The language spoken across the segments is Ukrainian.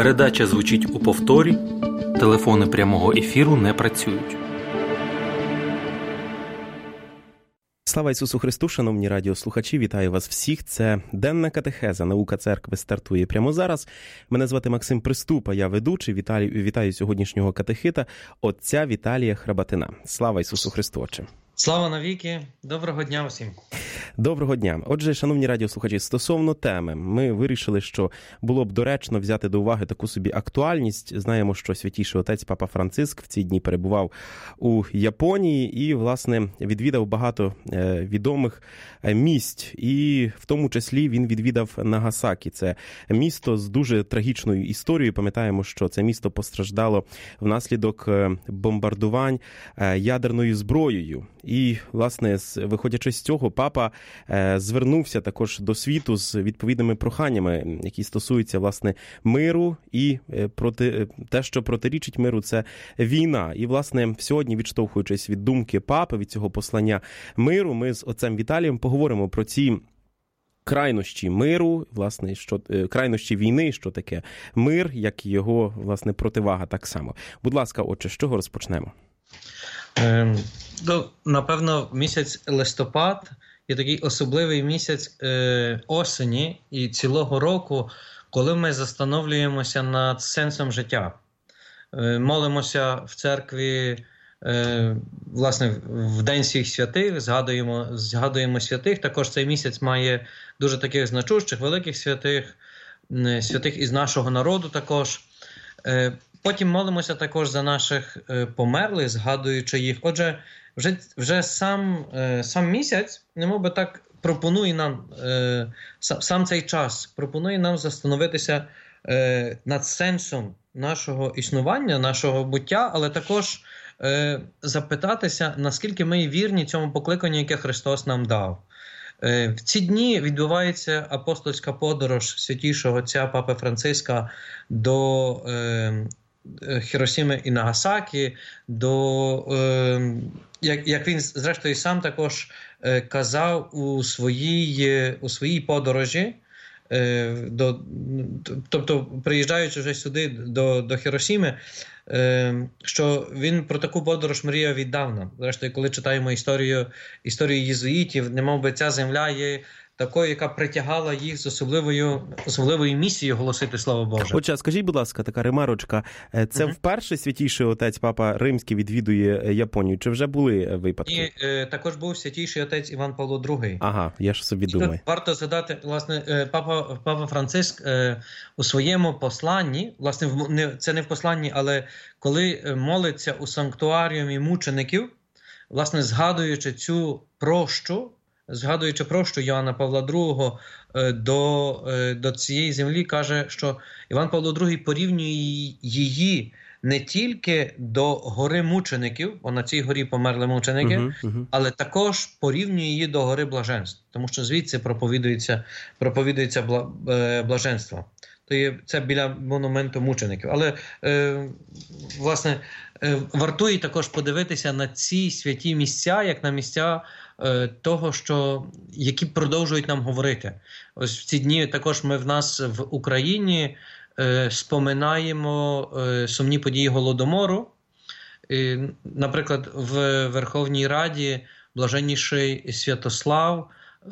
Передача звучить у повторі. Телефони прямого ефіру не працюють. Слава Ісусу Христу, шановні радіослухачі, вітаю вас всіх. Це денна катехеза «Наука церкви» стартує прямо зараз. Мене звати Максим Приступа, я ведучий. Вітаю сьогоднішнього катехита, отця Віталія Храбатина. Слава Ісусу Христу, отче. Слава навіки! Доброго дня всім! Доброго дня. Отже, шановні радіослухачі, стосовно теми, ми вирішили, що було б доречно взяти до уваги таку собі актуальність. Знаємо, що Святійший Отець Папа Франциск в ці дні перебував у Японії і, власне, відвідав багато відомих місць. І в тому числі він відвідав Нагасакі. Це місто з дуже трагічною історією. Пам'ятаємо, що це місто постраждало внаслідок бомбардувань ядерною зброєю. І, власне, виходячи з цього, папа звернувся також до світу з відповідними проханнями, які стосуються, власне, миру і те, що протирічить миру, це війна. І, власне, сьогодні, відштовхуючись від думки папи, від цього послання миру, ми з отцем Віталієм поговоримо про ці крайнощі миру, власне, крайнощі війни, що таке мир, як і його, власне, противага так само. Будь ласка, отче, з чого розпочнемо? Напевно, місяць листопад є такий особливий місяць осені і цілого року, коли ми застановлюємося над сенсом життя. Молимося в церкві, власне, в День всіх святих, згадуємо святих. Також цей місяць має дуже таких значущих, великих святих, святих із нашого народу також. Потім молимося також за наших померлих, згадуючи їх. Отже, вже сам місяць, немовби так, пропонує нам, сам цей час пропонує нам застановитися над сенсом нашого існування, нашого буття, але також запитатися, наскільки ми вірні цьому покликанню, яке Христос нам дав. В ці дні відбувається апостольська подорож Святійшого Отця Папи Франциска до Хіросіми і Нагасакі, як він, зрештою, сам також казав у своїй подорожі, тобто приїжджаючи вже сюди до Хіросіми, що він про таку подорож мріяв віддавна. Зрештою, коли читаємо історію єзуїтів, немовби ця земля є такою, яка притягала їх з особливою місією голосити Слово Боже. Отже, скажіть, будь ласка, така ремарочка. Це вперше Святійший Отець Папа Римський відвідує Японію? Чи вже були випадки? І також був Святійший Отець Іван Павло II. Ага, я ж собі думаю. Варто згадати, власне, Папа Франциск у своєму посланні, власне, це не в посланні, але коли молиться у санктуаріумі мучеників, власне, згадуючи прощу Йоанна Павла II до цієї землі, каже, що Іван Павло II порівнює її не тільки до гори мучеників, бо на цій горі померли мученики, але також порівнює її до гори блаженств, тому що звідси проповідується блаженство. Це біля монументу мучеників. Але, власне, вартує також подивитися на ці святі місця, як на місця того, які продовжують нам говорити. Ось в ці дні також ми в нас в Україні споминаємо сумні події Голодомору. Наприклад, в Верховній Раді блаженніший Святослав,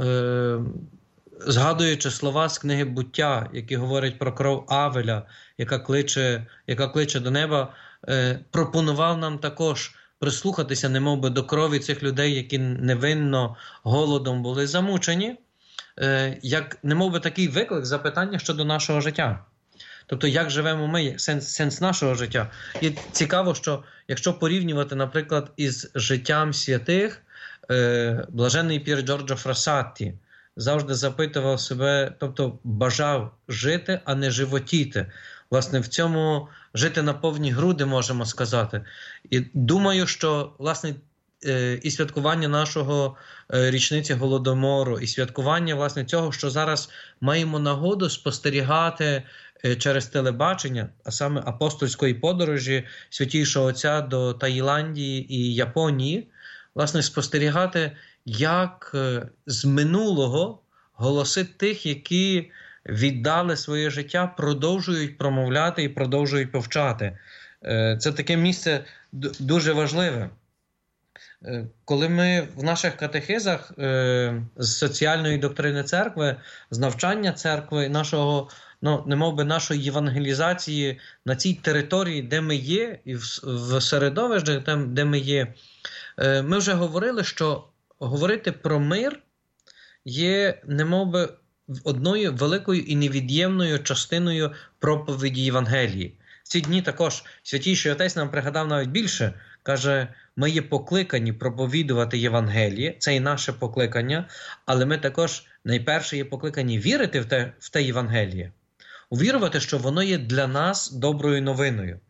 згадуючи слова з книги «Буття», які говорять про кров Авеля, яка кличе до неба, пропонував нам також прислухатися немовби до крові цих людей, які невинно голодом були замучені, як немовби такий виклик, запитання щодо нашого життя. Тобто, як живемо ми, сенс нашого життя. І цікаво, що якщо порівнювати, наприклад, із життям святих, блаженний П'єр Джорджо Фрассатті завжди запитував себе, тобто бажав жити, а не животіти. Власне, в цьому жити на повні груди, можемо сказати. І думаю, що, власне, і святкування нашого річниці Голодомору, і святкування, власне, цього, що зараз маємо нагоду спостерігати через телебачення, а саме апостольської подорожі Святійшого Отця до Таїландії і Японії, власне, спостерігати, як з минулого голоси тих, які віддали своє життя, продовжують промовляти і продовжують повчати. Це таке місце дуже важливе. Коли ми в наших катехизах з соціальної доктрини церкви, з навчання церкви, нашої євангелізації на цій території, де ми є, і в середовищі, де ми є, ми вже говорили, що говорити про мир є немовби одною великою і невід'ємною частиною проповіді Євангелії. В ці дні також Святійший Отець нам пригадав навіть більше, каже, ми є покликані проповідувати Євангеліє, це і наше покликання, але ми також найперше є покликані вірити в те Євангеліє, увірувати, що воно є для нас доброю новиною.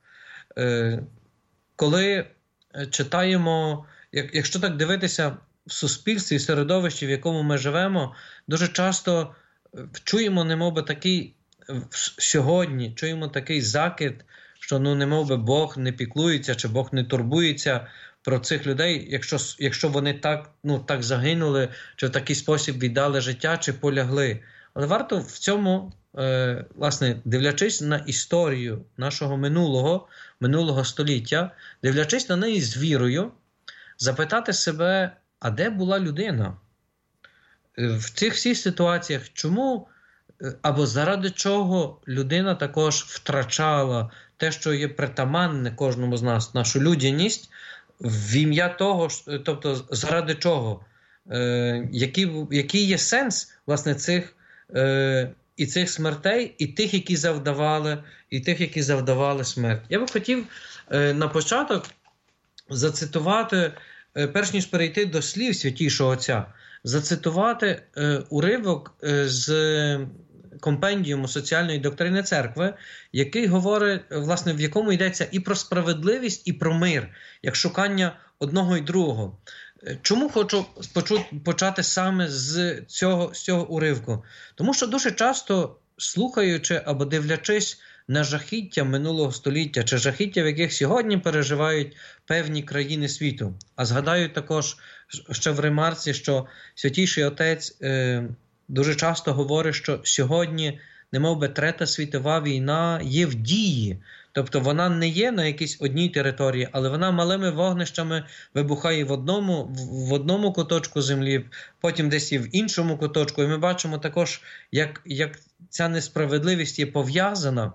Коли читаємо, якщо так дивитися в суспільстві, в середовищі, в якому ми живемо, дуже часто чуємо, немовби такий сьогодні, чуємо такий закид, що немовби Бог не піклується, чи Бог не турбується про цих людей, якщо вони так загинули, чи в такий спосіб віддали життя, чи полягли. Але варто в цьому, власне, дивлячись на історію нашого минулого століття, дивлячись на неї з вірою, запитати себе, а де була людина? В цих всіх ситуаціях чому або заради чого людина також втрачала те, що є притаманне кожному з нас, нашу людяність, в ім'я того, тобто заради чого? Який є сенс, власне, цих смертей, і тих, які завдавали смерть? Я би хотів на початок зацитувати, перш ніж перейти до слів Святійшого Отця, зацитувати уривок з компендіуму соціальної доктрини церкви, який говорить, власне, в якому йдеться і про справедливість, і про мир, як шукання одного і другого. Чому хочу почати саме з цього уривку? Тому що дуже часто, слухаючи або дивлячись на жахіття минулого століття, чи жахіття, в яких сьогодні переживають певні країни світу. А згадаю також ще в ремарці, що Святійший Отець дуже часто говорить, що сьогодні, немовби, Третя світова війна є в дії. Тобто вона не є на якійсь одній території, але вона малими вогнищами вибухає в одному куточку землі, потім десь і в іншому куточку. І ми бачимо також, як ця несправедливість є пов'язана.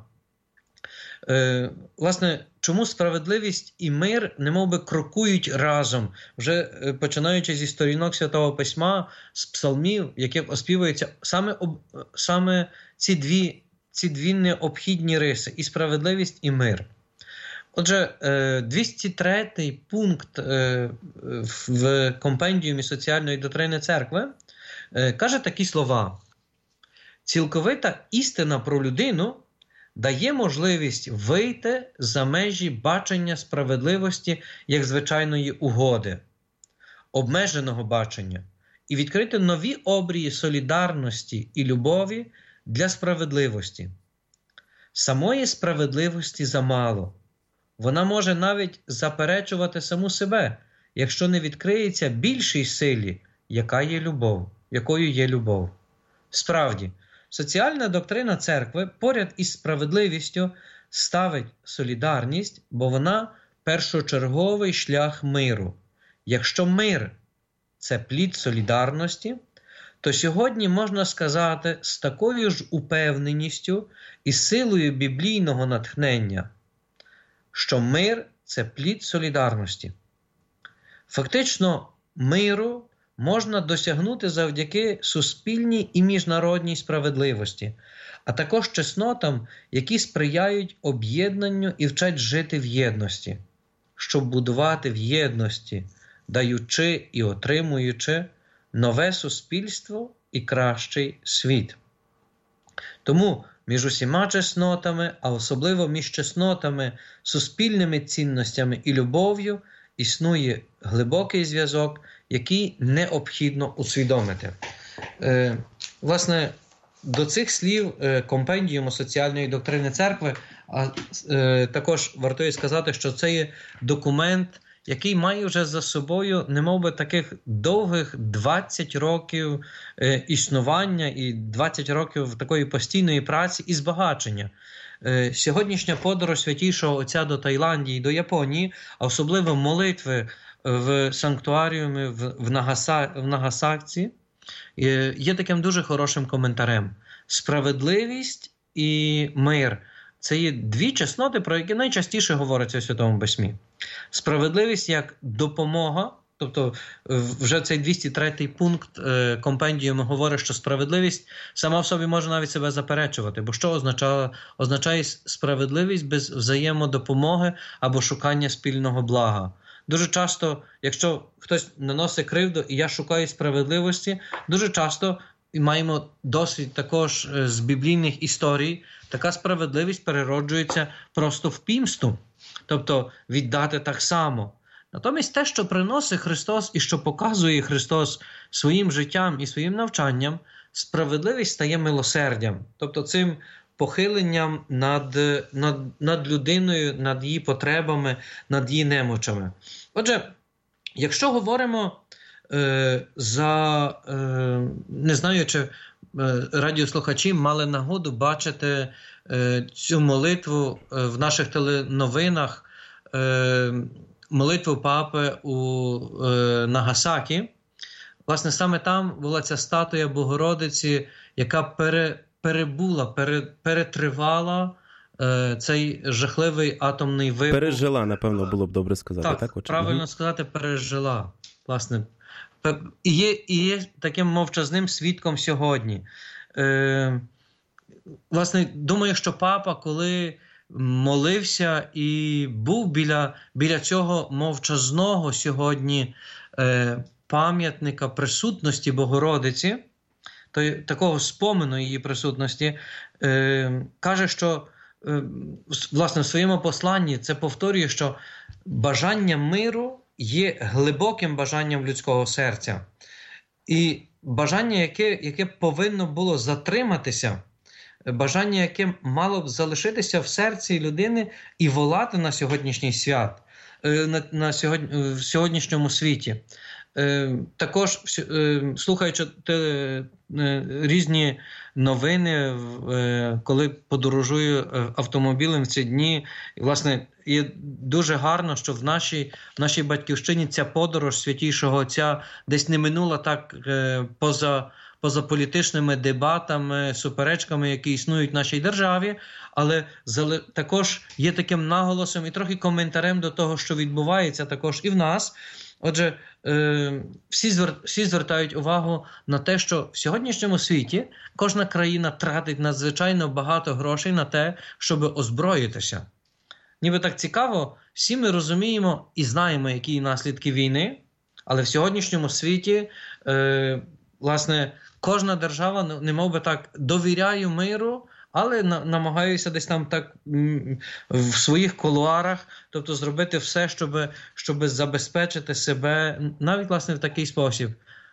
Власне, чому справедливість і мир немовби крокують разом, вже починаючи зі сторінок Святого Письма, з псалмів, які оспівуються саме ці дві необхідні риси – і справедливість, і мир. Отже, 203-й пункт в компендіумі соціальної доктрини церкви каже такі слова: «Цілковита істина про людину дає можливість вийти за межі бачення справедливості як звичайної угоди, обмеженого бачення, і відкрити нові обрії солідарності і любові для справедливості. Самої справедливості замало. Вона може навіть заперечувати саму себе, якщо не відкриється більшій силі, якою є любов. Справді, соціальна доктрина церкви поряд із справедливістю ставить солідарність, бо вона першочерговий шлях миру. Якщо мир – це плід солідарності, то сьогодні можна сказати з такою ж упевненістю і силою біблійного натхнення, що мир – це плід солідарності. Фактично, миру можна досягнути завдяки суспільній і міжнародній справедливості, а також чеснотам, які сприяють об'єднанню і вчать жити в єдності, щоб будувати в єдності, даючи і отримуючи нове суспільство і кращий світ. Тому між усіма чеснотами, а особливо між чеснотами, суспільними цінностями і любов'ю існує глибокий зв'язок, який необхідно усвідомити. Власне, до цих слів компендіуму соціальної доктрини церкви також вартує сказати, що це є документ, який має вже за собою немовби таких довгих 20 років існування і 20 років такої постійної праці і збагачення. Сьогоднішня подорож Святішого Отця до Таїланді і до Японії, а особливо молитви в санктуаріумі в Нагасакі, є таким дуже хорошим коментарем. Справедливість і мир – це є дві чесноти, про які найчастіше говориться у Святому Письмі. Справедливість як допомога, тобто вже цей 203-й пункт компендіуму говорить, що справедливість сама в собі може навіть себе заперечувати. Бо що означає справедливість без взаємодопомоги або шукання спільного блага? Дуже часто, якщо хтось наносить кривду і я шукаю справедливості, дуже часто і маємо досвід також з біблійних історій, така справедливість перероджується просто в помсту, тобто віддати так само. Натомість те, що приносить Христос і що показує Христос своїм життям і своїм навчанням, справедливість стає милосердям, тобто цим похиленням над людиною, над її потребами, над її немочами. Отже, якщо говоримо не знаю, чи радіослухачі мали нагоду бачити цю молитву в наших теленовинах, молитву Папи у Нагасакі. Власне, саме там була ця статуя Богородиці, яка перетривала цей жахливий атомний вибух. Пережила, напевно, було б добре сказати. Так, правильно сказати, пережила. Власне, і є таким мовчазним свідком сьогодні. Власне, думаю, що Папа, коли молився і був біля цього мовчазного сьогодні пам'ятника присутності Богородиці, такого спомену її присутності, каже, що власне в своєму посланні це повторює, що бажання миру є глибоким бажанням людського серця. І бажання, яке повинно було затриматися, бажання, яке мало б залишитися в серці людини і волати на сьогоднішній свят, в сьогоднішньому світі. Також, слухаючи різні новини, коли подорожую автомобілем в ці дні, і, власне, є дуже гарно, що в нашій батьківщині ця подорож Святішого Отця десь не минула так поза політичними дебатами, суперечками, які існують в нашій державі, але також є таким наголосом і трохи коментарем до того, що відбувається також і в нас. Отже, всі звертають увагу на те, що в сьогоднішньому світі кожна країна тратить надзвичайно багато грошей на те, щоб озброїтися. Ніби так цікаво, всі ми розуміємо і знаємо, які наслідки війни, але в сьогоднішньому світі, власне, кожна держава, немов би так, довіряє миру, але намагаюся десь там так в своїх кулуарах, тобто зробити все, щоб забезпечити себе, навіть, власне, в такий спосіб.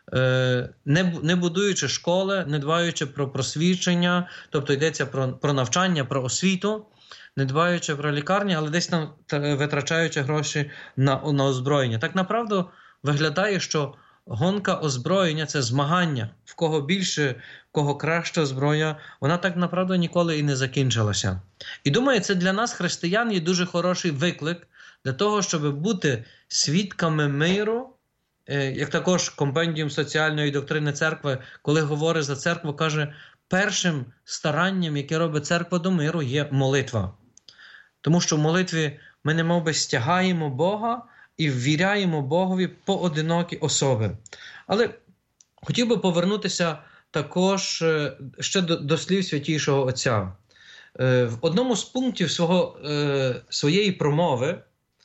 Не будуючи школи, не дбаючи про просвічення, тобто йдеться про навчання, про освіту, не дбаючи про лікарні, але десь там витрачаючи гроші на озброєння. Так, направду, виглядає, що гонка озброєння – це змагання. В кого більше, в кого краща зброя, вона так, направду, ніколи і не закінчилася. І думаю, це для нас, християн, є дуже хороший виклик для того, щоб бути свідками миру, як також компендіум соціальної доктрини церкви, коли говорить за церкву, каже, першим старанням, яке робить церква до миру, є молитва. Тому що в молитві ми немовби стягаємо Бога і ввіряємо Богові поодинокі особи. Але хотів би повернутися також ще до слів Святішого Отця. В одному з пунктів своєї промови,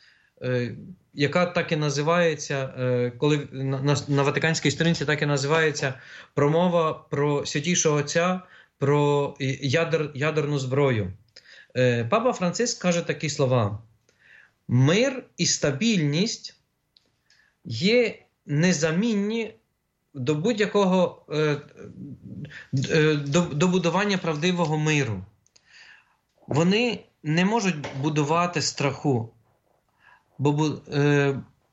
яка так і називається, коли на Ватиканській сторінці так і називається промова про Святішого Отця, про ядерну зброю. Папа Франциск каже такі слова: «Мир і стабільність є незамінні до будь-якого до будування правдивого миру. Вони не можуть будувати страху,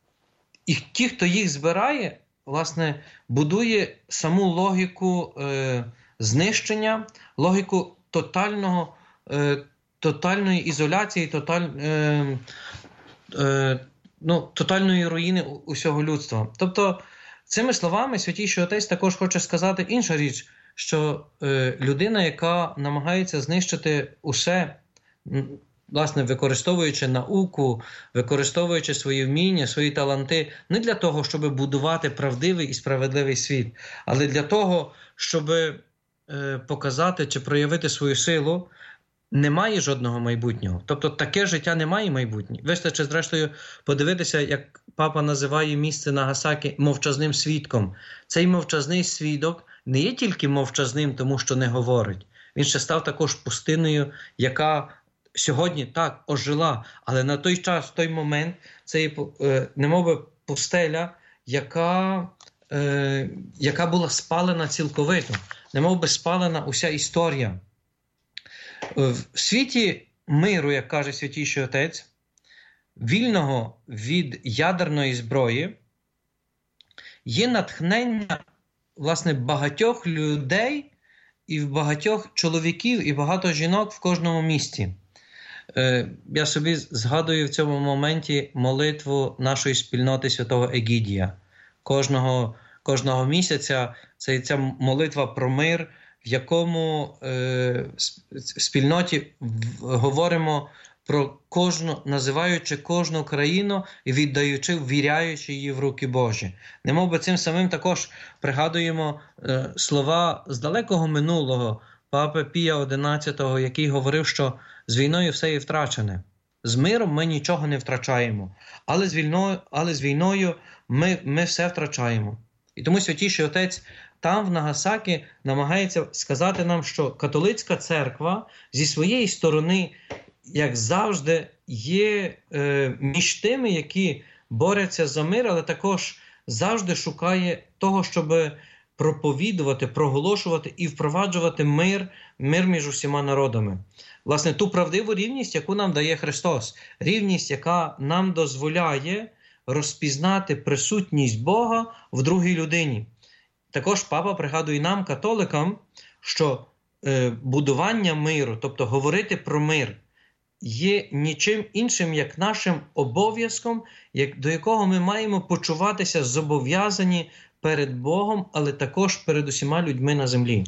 І ті, хто їх збирає, власне, будує саму логіку знищення, логіку тотальної ізоляції, тотальної руїни усього людства. Тобто, цими словами Святійший Отець також хоче сказати інша річ, що людина, яка намагається знищити усе, власне, використовуючи науку, використовуючи свої вміння, свої таланти, не для того, щоб будувати правдивий і справедливий світ, але для того, щоб показати чи проявити свою силу, немає жодного майбутнього. Тобто таке життя не має майбутнього. Вистачить, зрештою, подивитися, як папа називає місце Нагасакі мовчазним свідком. Цей мовчазний свідок не є тільки мовчазним, тому що не говорить. Він ще став також пустиною, яка сьогодні так ожила, але на той час, в той момент, це є немовби пустеля, яка була спалена цілковито, немовби спалена уся історія. В світі миру, як каже Святійший Отець, вільного від ядерної зброї, є натхнення, власне, багатьох людей і багатьох чоловіків і багато жінок в кожному місті. Я собі згадую в цьому моменті молитву нашої спільноти святого Егідія. Кожного місяця це ця молитва про мир, в якому в спільноті говоримо про кожну, називаючи кожну країну і віддаючи, ввіряючи її в руки Божі. Немовби цим самим також пригадуємо слова з далекого минулого Папи Пія XI, який говорив, що з війною все є втрачене. З миром ми нічого не втрачаємо, але з війною ми все втрачаємо. І тому Святійший Отець там в Нагасакі намагається сказати нам, що католицька церква зі своєї сторони, як завжди, є між тими, які борються за мир, але також завжди шукає того, щоб проповідувати, проголошувати і впроваджувати мир між усіма народами. Власне, ту правдиву рівність, яку нам дає Христос. Рівність, яка нам дозволяє розпізнати присутність Бога в другій людині. Також папа пригадує нам, католикам, що будування миру, тобто говорити про мир, є нічим іншим, як нашим обов'язком, до якого ми маємо почуватися зобов'язані перед Богом, але також перед усіма людьми на землі.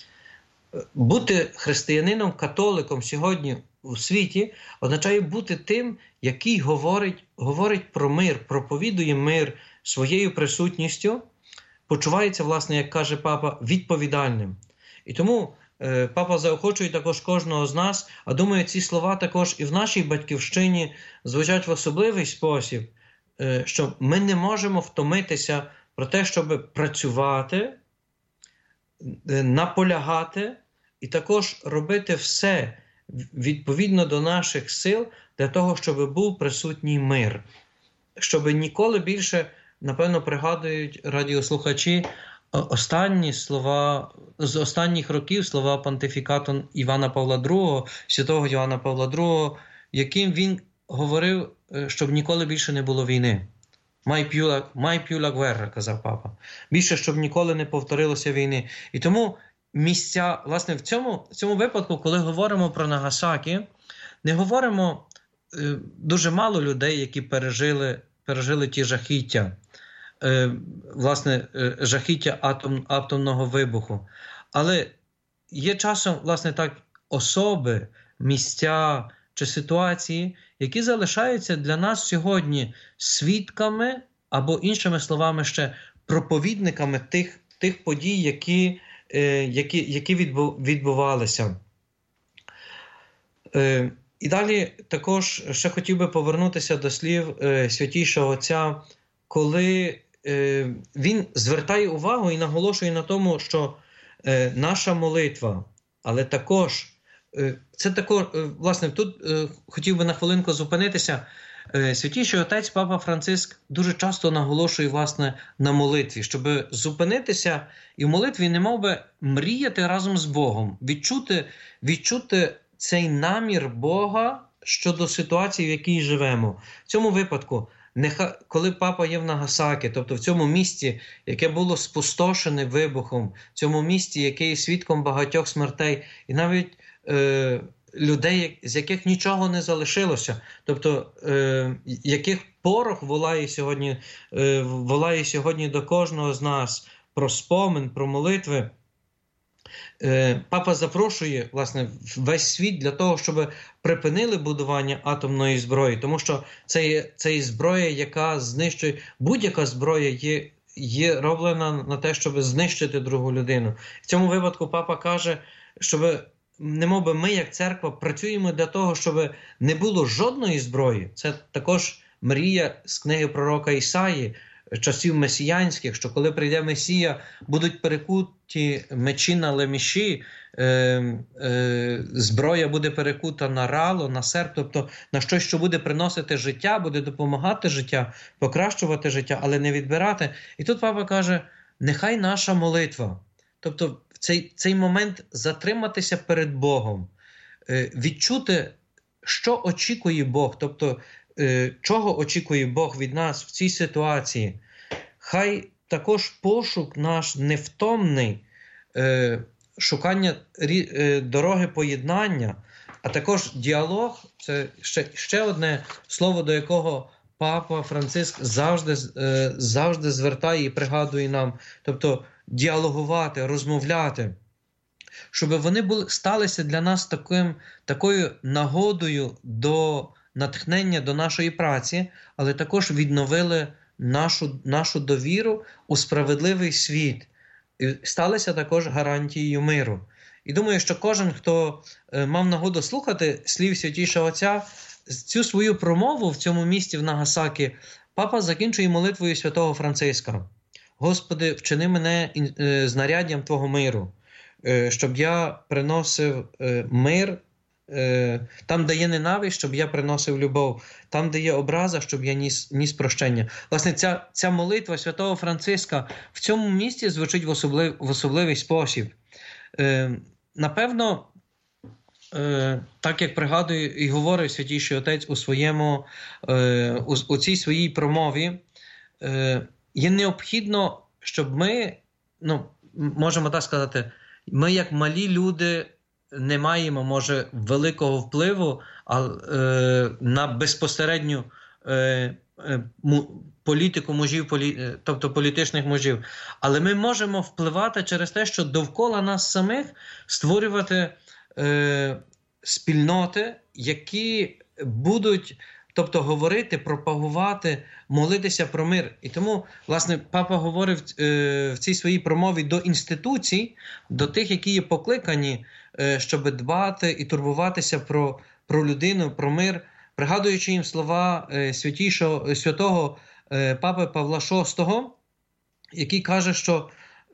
Бути християнином, католиком сьогодні у світі означає бути тим, який говорить про мир, проповідує мир своєю присутністю, почувається, власне, як каже папа, відповідальним. І тому папа заохочує також кожного з нас, а думаю, ці слова також і в нашій батьківщині звучать в особливий спосіб, що ми не можемо втомитися про те, щоб працювати, наполягати і також робити все відповідно до наших сил для того, щоб був присутній мир. Щоб ніколи більше, напевно, пригадують радіослухачі останні слова, з останніх років слова понтифікату Івана Павла II, святого Івана Павла II, яким він говорив, щоб ніколи більше не було війни. «Mai più la guerra», казав папа. Більше, щоб ніколи не повторилося війни. І тому місця, власне, в цьому випадку, коли говоримо про Нагасакі, не говоримо дуже мало людей, які пережили ті жахіття, власне, жахіття атомного вибуху. Але є часом, власне, так, особи, місця чи ситуації, які залишаються для нас сьогодні свідками або, іншими словами, ще проповідниками тих подій, які відбувалися. І далі також ще хотів би повернутися до слів Святійшого Отця, коли він звертає увагу і наголошує на тому, що наша молитва, але також, це також, власне, тут хотів би на хвилинку зупинитися. Святійший Отець Папа Франциск дуже часто наголошує, власне, на молитві, щоб зупинитися і в молитві немов би мріяти разом з Богом, відчути цей намір Бога щодо ситуації, в якій живемо. В цьому випадку коли папа є в Нагасакі, тобто в цьому місті, яке було спустошене вибухом, в цьому місті, яке є свідком багатьох смертей, і навіть людей, з яких нічого не залишилося, тобто яких порох волає сьогодні до кожного з нас про спомин, про молитви. Папа запрошує, власне, весь світ для того, щоб припинили будування атомної зброї, тому що це зброя, яка знищує, будь-яка зброя є роблена на те, щоб знищити другу людину. В цьому випадку папа каже, щоб немовби ми, як церква, працюємо для того, щоб не було жодної зброї. Це також мрія з книги пророка Ісаї, часів месіянських, що коли прийде Месія, будуть перекуті мечі на леміші, зброя буде перекута на рало, на серп, тобто на щось, що буде приносити життя, буде допомагати життя, покращувати життя, але не відбирати. І тут папа каже, нехай наша молитва, тобто в цей момент затриматися перед Богом, відчути, що очікує Бог, тобто чого очікує Бог від нас в цій ситуації. Хай також пошук наш невтомний, шукання дороги поєднання, а також діалог – це ще одне слово, до якого папа Франциск завжди звертає і пригадує нам. Тобто діалогувати, розмовляти, щоб вони сталися для нас такою нагодою до натхнення до нашої праці, але також відновили нашу довіру у справедливий світ. І сталися також гарантією миру. І думаю, що кожен, хто мав нагоду слухати слів Святішого Отця, цю свою промову в цьому місті в Нагасакі, папа закінчує молитвою святого Франциска. Господи, вчини мене знаряддям Твого миру, щоб я приносив мир, там, де є ненависть, щоб я приносив любов, там, де є образа, щоб я ніс прощення. Власне, ця молитва святого Франциска в цьому місті звучить в особливий спосіб. Напевно, так як пригадує і говорить Святіший Отець у цій своїй промові, є необхідно, щоб ми, можемо так сказати, ми як малі люди не маємо, може, великого впливу на безпосередню політику мужів, тобто політичних мужів. Але ми можемо впливати через те, що довкола нас самих створювати спільноти, які будуть, тобто говорити, пропагувати, молитися про мир. І тому, власне, папа говорив в цій своїй промові до інституцій, до тих, які є покликані, щоб дбати і турбуватися про людину, про мир, пригадуючи їм слова святого папи Павла VI, який каже, що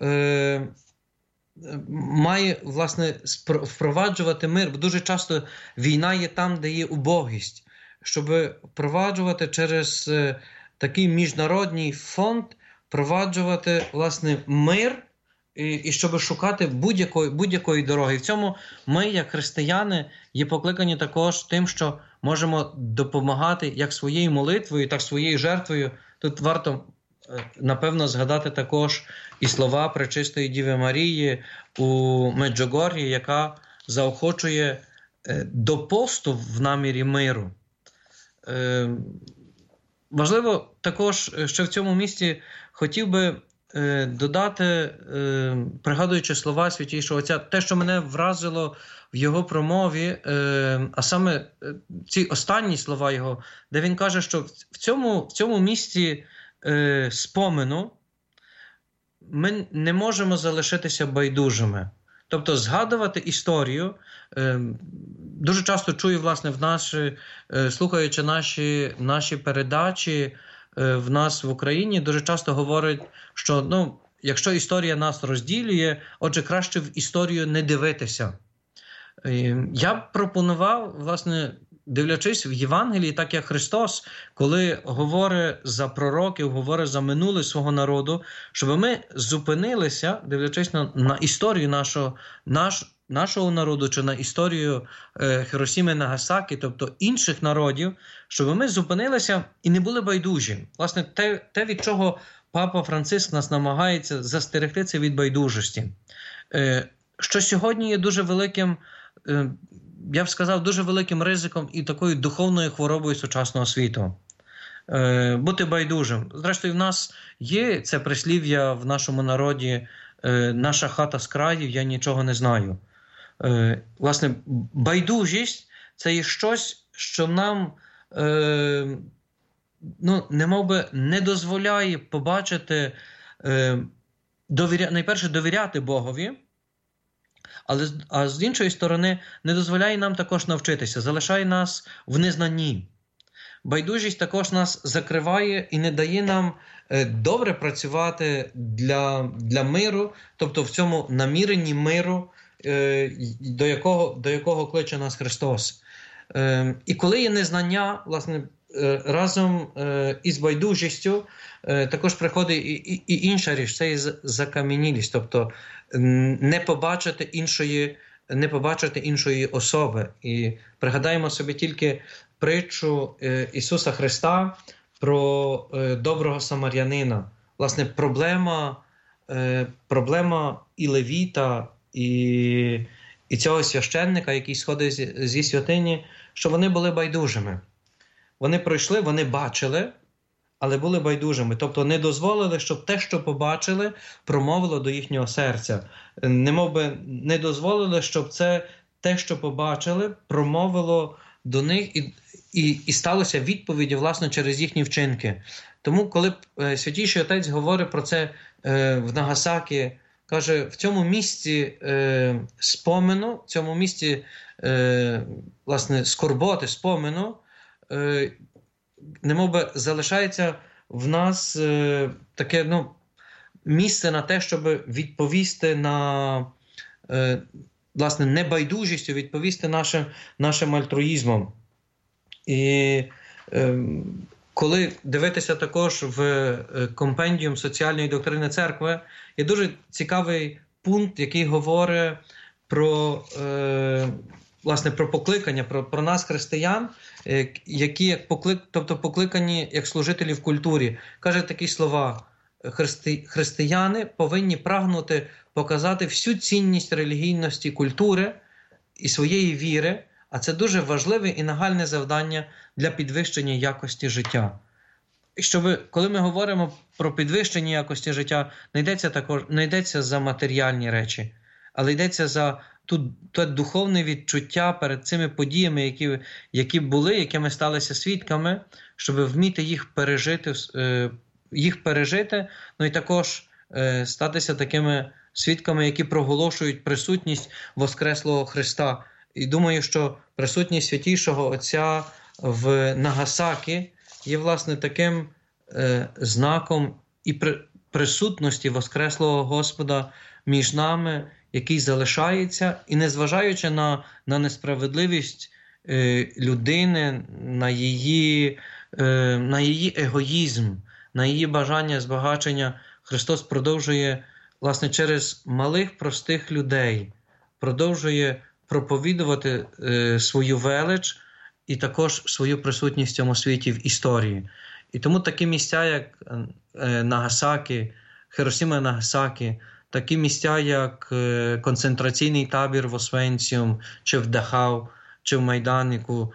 має, власне, впроваджувати мир, бо дуже часто війна є там, де є убогість, щоб впроваджувати через такий міжнародний фонд, впроваджувати, власне, мир, і щоб шукати будь-якої дороги. І в цьому ми, як християни, є покликані також тим, що можемо допомагати як своєю молитвою, так своєю жертвою. Тут варто, напевно, згадати також і слова Пречистої Діви Марії у Меджугор'ї, яка заохочує до посту в намірі миру. Важливо також, що в цьому місці хотів би додати, пригадуючи слова Святішого Отця, те, що мене вразило в його промові, а саме ці останні слова його, де він каже, що в цьому місці спомину ми не можемо залишитися байдужими. Тобто згадувати історію, дуже часто чую, власне, слухаючи наші передачі в нас в Україні, дуже часто говорять, що якщо історія нас розділює, отже, краще в історію не дивитися. Я б пропонував, власне, дивлячись в Євангелії, так як Христос, коли говорить за пророків, говорить за минуле свого народу, щоб ми зупинилися, дивлячись на історію нашого народу чи на історію Хіросіми і Нагасакі, тобто інших народів, щоб ми зупинилися і не були байдужі. Власне, те, від чого Папа Франциск нас намагається застерегти, це від байдужості. Що сьогодні є дуже великим, я б сказав, дуже великим ризиком і такою духовною хворобою сучасного світу. Бути байдужим. Зрештою, в нас є це прислів'я в нашому народі: наша хата з країв, я нічого не знаю. Власне, байдужість – це є щось, що нам немовби не дозволяє побачити, найперше довіряти Богові, а з іншої сторони не дозволяє нам також навчитися, залишає нас в незнанні. Байдужість також нас закриває і не дає нам добре працювати для миру, тобто в цьому наміренні миру, до якого кличе нас Христос. І коли є незнання, власне, разом із байдужістю також приходить і інша річ, це є закам'янілість, тобто не побачити іншої особи. І пригадаємо собі тільки притчу Ісуса Христа про доброго самарянина. Власне, проблема і левіта, і цього священника, який сходить зі святині, що вони були байдужими. Вони пройшли, вони бачили, але були байдужими. Тобто не дозволили, щоб те, що побачили, промовило до їхнього серця. Немовби не дозволили, щоб те, що побачили, промовило до них і сталося відповіді, власне, через їхні вчинки. Тому, коли Святійший Отець говорить про це в Нагасакі, каже, в цьому місці спомену, в цьому місці, власне, скорботи, спомену, немовби залишається в нас таке, місце на те, щоб відповісти на, власне, небайдужістю, відповісти нашим альтруїзмом. І коли дивитися також в компендіум соціальної доктрини церкви, є дуже цікавий пункт, який говорить про, власне, про покликання, про нас, християн, які тобто покликані як служителі в культурі. Каже такі слова: християни повинні прагнути показати всю цінність релігійності культури і своєї віри, а це дуже важливе і нагальне завдання для підвищення якості життя. Коли ми говоримо про підвищення якості життя, не йдеться за матеріальні речі, але йдеться за те духовне відчуття перед цими подіями, які були, якими сталися свідками, щоб вміти їх пережити, і також статися такими свідками, які проголошують присутність Воскреслого Христа. І думаю, що присутність Святійшого Отця в Нагасакі є, власне, таким знаком і присутності Воскреслого Господа між нами, який залишається, і незважаючи на несправедливість людини, на її егоїзм, на її бажання збагачення, Христос продовжує, власне, через малих простих людей, продовжує проповідувати свою велич і також свою присутність в цьому світі в історії. І тому такі місця, як Нагасакі, Хіросіма і Нагасакі, такі місця, як концентраційний табір в Освенціум, чи в Дахау, чи в Майданику,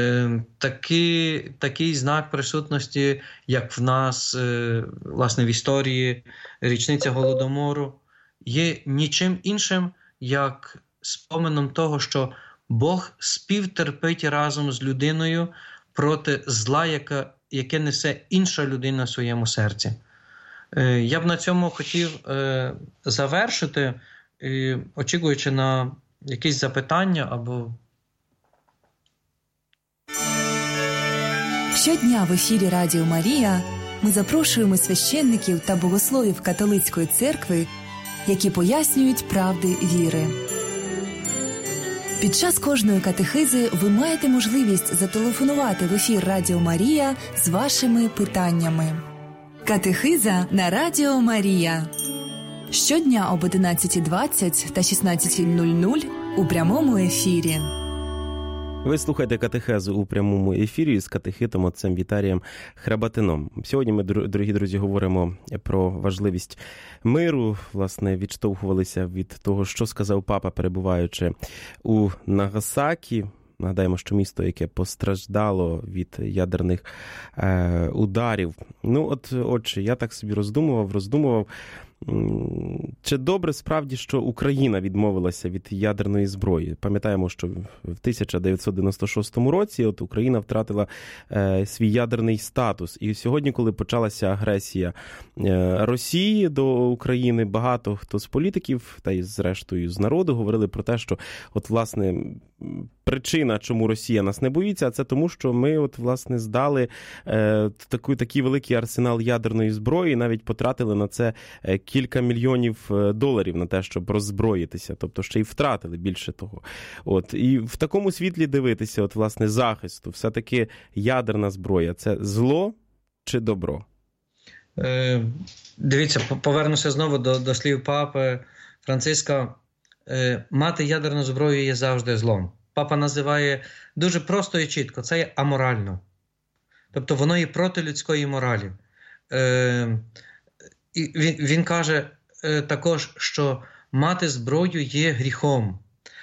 такий знак присутності, як в нас, власне, в історії річниця Голодомору, є нічим іншим, як споменом того, що Бог співтерпить разом з людиною проти зла, яке несе інша людина в своєму серці. Я б на цьому хотів завершити, очікуючи на якісь запитання або... Щодня в ефірі Радіо Марія ми запрошуємо священників та богословів католицької церкви, які пояснюють правди віри. Під час кожної катехизи ви маєте можливість зателефонувати в ефір Радіо Марія з вашими питаннями. Катехиза на Радіо Марія. Щодня об 11:20 та 16:00 у прямому ефірі. Ви слухаєте катехезу у прямому ефірі з катехитом отцем Віталієм Храбатином. Сьогодні ми, дорогі друзі, говоримо про важливість миру. Власне, відштовхувалися від того, що сказав папа, перебуваючи у Нагасакі. Нагадаємо, що місто, яке постраждало від ядерних ударів. Отже, я так собі роздумував, чи добре справді, що Україна відмовилася від ядерної зброї? Пам'ятаємо, що в 1996 році Україна втратила свій ядерний статус. І сьогодні, коли почалася агресія Росії до України, багато хто з політиків, та й зрештою з народу, говорили про те, що власне причина, чому Росія нас не боїться, це тому, що ми власне здали такий великий арсенал ядерної зброї, навіть потратили на це кілька мільйонів доларів на те, щоб роззброїтися, тобто ще й втратили більше того. І в такому світлі дивитися, власне, захисту, все-таки ядерна зброя – це зло чи добро? Дивіться, повернуся знову до слів папи Франциска. Мати ядерну зброю є завжди злом. Папа називає дуже просто і чітко, це є аморально. Тобто воно є проти людської моралі. І він каже також, що мати зброю є гріхом.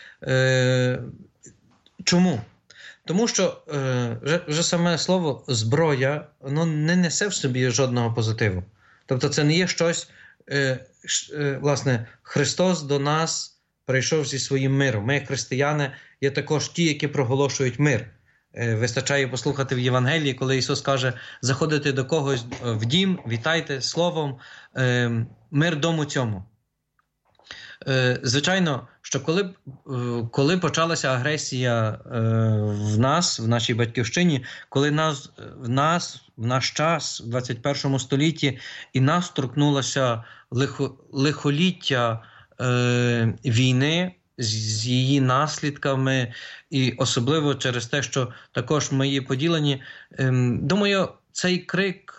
Чому? Тому що вже саме слово «зброя» воно не несе в собі жодного позитиву. Тобто це не є щось, власне, Христос до нас прийшов зі своїм миром. Ми, християни, є також ті, які проголошують мир. Вистачає послухати в Євангелії, коли Ісус каже, заходите до когось в дім, вітайте словом, мир дому цьому. Звичайно, що коли почалася агресія в нас, в нашій батьківщині, коли в наш час, в 21 столітті, і нас торкнулося лихоліття війни, з її наслідками, і особливо через те, що також ми є поділені. Думаю, цей крик,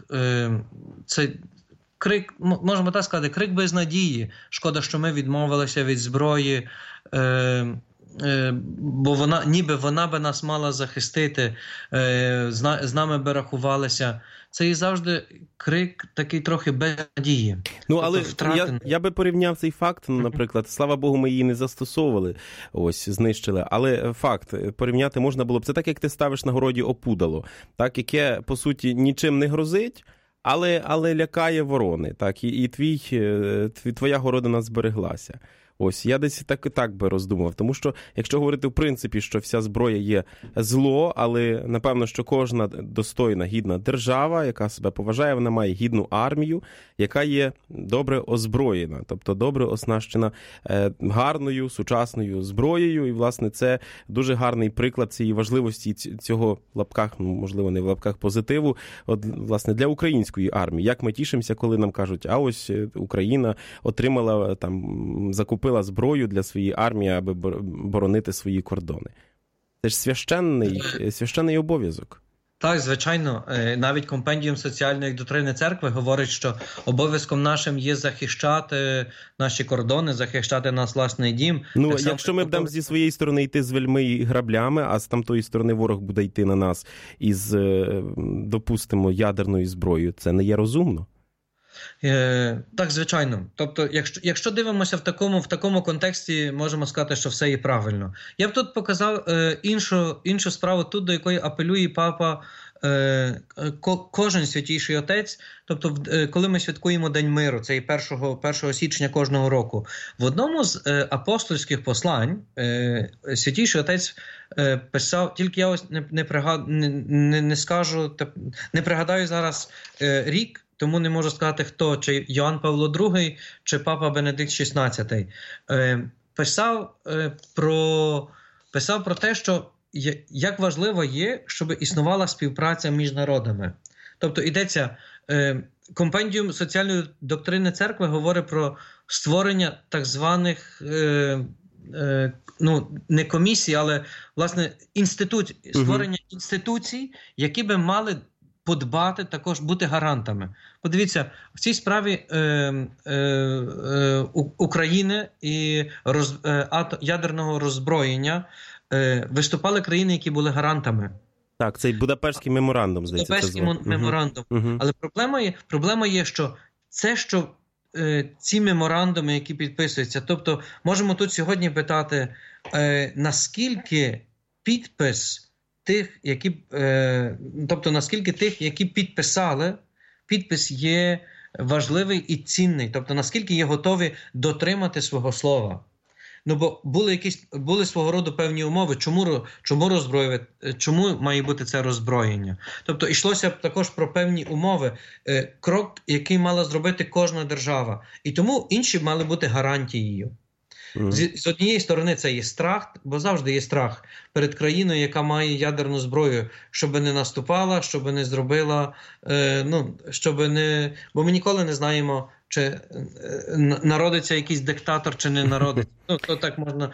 можемо так сказати, крик безнадії. Шкода, що ми відмовилися від зброї, бо вона би нас мала захистити, з нами би рахувалися. Це і завжди крик такий трохи без надії. Але я би порівняв цей факт, наприклад, слава Богу, ми її не застосовували, знищили, але факт порівняти можна було б. Це так, як ти ставиш на городі опудало, так, яке, по суті, нічим не грозить, але лякає ворони, так, і твоя городина збереглася. Я десь так би роздумував. Тому що, якщо говорити в принципі, що вся зброя є зло, але напевно, що кожна достойна, гідна держава, яка себе поважає, вона має гідну армію, яка є добре озброєна, тобто добре оснащена гарною, сучасною зброєю. І, власне, це дуже гарний приклад цієї важливості цього в лапках, можливо, не в лапках позитиву, власне, для української армії. Як ми тішимося, коли нам кажуть, а ось Україна отримала, закупила зброю для своєї армії, аби боронити свої кордони. Це ж священний обов'язок. Так, звичайно. Навіть компендіум соціальної доктрини церкви говорить, що обов'язком нашим є захищати наші кордони, захищати наш власний дім. Якщо ми будемо зі своєї сторони йти з вельми і граблями, а з тамтої сторони ворог буде йти на нас із, допустимо, ядерною зброєю, це не є розумно? Так, звичайно. Тобто, якщо дивимося в такому контексті, можемо сказати, що все є правильно. Я б тут показав іншу справу, до якої апелює папа, кожен святійший отець. Тобто, коли ми святкуємо День миру, це і 1 січня кожного року, в одному з апостольських послань святійший отець писав, тільки я ось не пригадаю зараз рік, тому не можу сказати, хто, чи Йоанн Павло II, чи Папа Бенедикт XVI. Писав про те, що як важливо є, щоб існувала співпраця між народами. Тобто йдеться, компендіум соціальної доктрини церкви говорить про створення так званих, не комісій, але, власне, створення інституцій, які би мали подбати, також бути гарантами. Подивіться, в цій справі України і ядерного роззброєння виступали країни, які були гарантами. Так, цей Будапештський меморандум, здається. Будапештський меморандум. Але проблема є, що це, що ці меморандуми, які підписуються, тобто можемо тут сьогодні питати, наскільки підпис тих, які підписали, підпис є важливий і цінний, тобто наскільки є готові дотримати свого слова. Ну, бо були свого роду певні умови, чому роззброювати, чому має бути це роззброєння. Тобто йшлося також про певні умови, крок, який мала зробити кожна держава. І тому інші мали бути гарантією. З однієї сторони це є страх, бо завжди є страх перед країною, яка має ядерну зброю, щоб не наступала, щоб не зробила, бо ми ніколи не знаємо, чи народиться якийсь диктатор, чи не народиться. То так можна...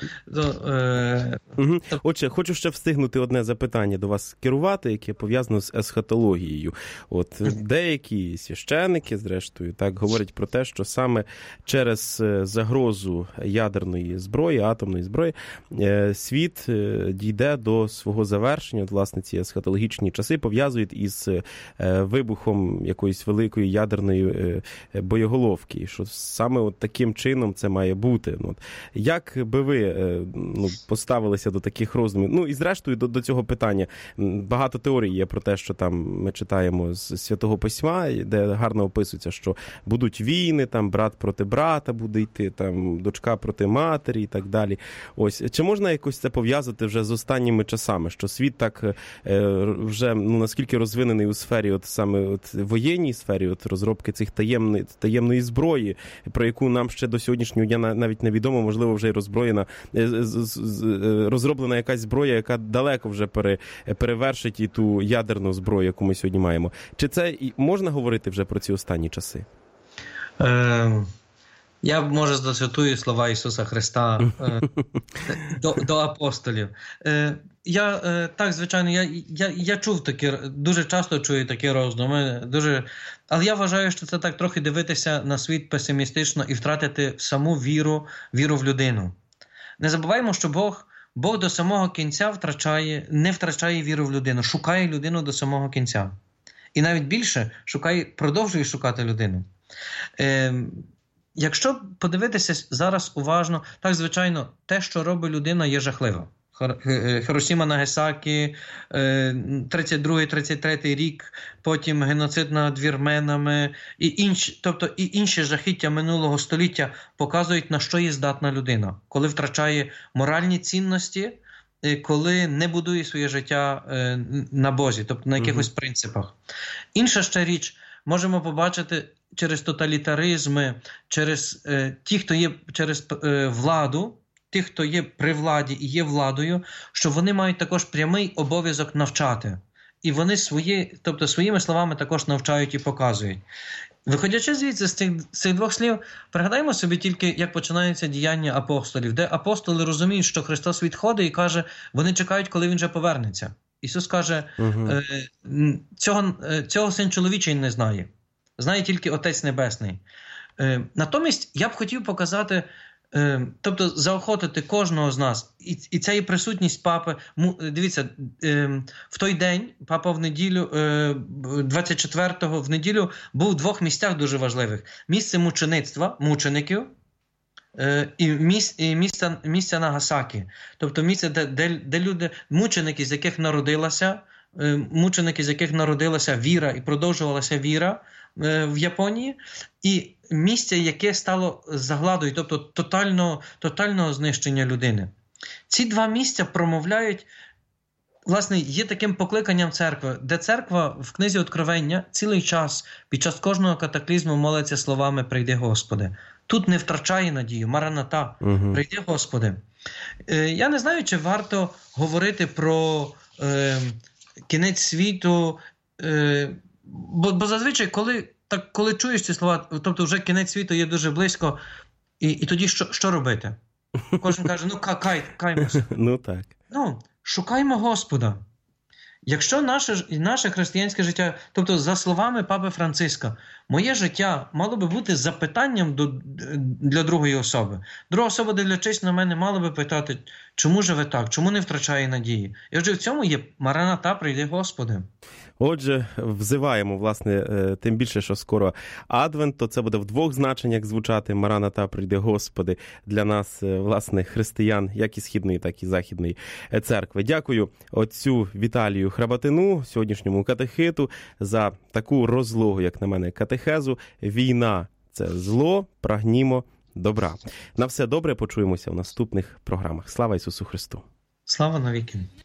Отже, хочу ще встигнути одне запитання до вас керувати, яке пов'язано з есхатологією. От деякі священники, зрештою, так говорять про те, що саме через загрозу ядерної зброї, атомної зброї, світ дійде до свого завершення. От, власне, ці есхатологічні часи пов'язують із вибухом якоїсь великої ядерної боєголовки, що саме от таким чином це має бути. От. Як би ви поставилися до таких роздумів? Ну і зрештою до цього питання. Багато теорій є про те, що там ми читаємо з Святого Письма, де гарно описується, що будуть війни, там брат проти брата буде йти, там дочка проти матері і так далі. Ось, чи можна якось це пов'язати вже з останніми часами, що світ так вже наскільки розвинений у сфері, от саме воєнній сфері, от розробки цих таємної зброї, про яку нам ще до сьогоднішнього дня навіть невідомо, можливо, вже розроблена якась зброя, яка далеко вже перевершить і ту ядерну зброю, яку ми сьогодні маємо. Чи це можна говорити вже про ці останні часи? Я, може, зацитую слова Ісуса Христа до апостолів. Так, звичайно, я чув такі, дуже часто чую такі роздуми, але я вважаю, що це так трохи дивитися на світ песимістично і втратити саму віру в людину. Не забуваємо, що Бог до самого кінця не втрачає віру в людину, шукає людину до самого кінця. І навіть більше продовжує шукати людину. Якщо подивитися зараз уважно, так, звичайно, те, що робить людина, є жахливо. Хіросіма, Нагасакі, 32-33 рік, потім геноцид над вірменами і інші жахіття минулого століття показують, на що є здатна людина, коли втрачає моральні цінності, коли не будує своє життя на Бозі, тобто на якихось принципах. Інша ще річ, можемо побачити через тоталітаризми, через ті, хто є через владу, тих, хто є при владі і є владою, що вони мають також прямий обов'язок навчати. І вони своїми словами також навчають і показують. Виходячи звідси з цих двох слів, пригадаємо собі тільки, як починаються діяння апостолів, де апостоли розуміють, що Христос відходить і каже, вони чекають, коли Він вже повернеться. Ісус каже, цього Син чоловічий не знає. Знає тільки Отець Небесний. Натомість я б хотів показати, тобто заохотити кожного з нас, і це є присутність папи. Дивіться, в той день папа в неділю, 24-го в неділю, був в двох місцях дуже важливих. Місце мучеництва, мучеників, і місце Нагасакі. Тобто місце, де люди, мученики, з яких народилася віра і продовжувалася віра в Японії, і місце, яке стало загладою, тобто тотального знищення людини. Ці два місця промовляють, власне, є таким покликанням церкви, де церква в книзі Откровення цілий час, під час кожного катаклізму молиться словами «Прийди, Господи». Тут не втрачає надію, Мараната, «Прийди, Господи». Я не знаю, чи варто говорити про кінець світу, бо зазвичай, коли чуєш ці слова, тобто вже кінець світу є дуже близько, і тоді що робити? Кожен каже, каймося. Так. Шукаймо Господа. Якщо наше християнське життя, тобто за словами Папи Франциска, моє життя мало би бути запитанням для другої особи. Друга особа, дивлячись на мене, мала би питати, чому живе так, чому не втрачає надії. І отже, в цьому є Мараната, прийди Господи. Отже, взиваємо, власне, тим більше, що скоро Адвент, то це буде в двох значеннях звучати «Мараната, прийди Господи» для нас, власне, християн, як і Східної, так і Західної церкви. Дякую отцю Віталію Храбатину, сьогоднішньому катехиту, за таку розлогу, як на мене, катехезу. Війна – це зло, прагнімо добра. На все добре, почуємося в наступних програмах. Слава Ісусу Христу! Слава навіки!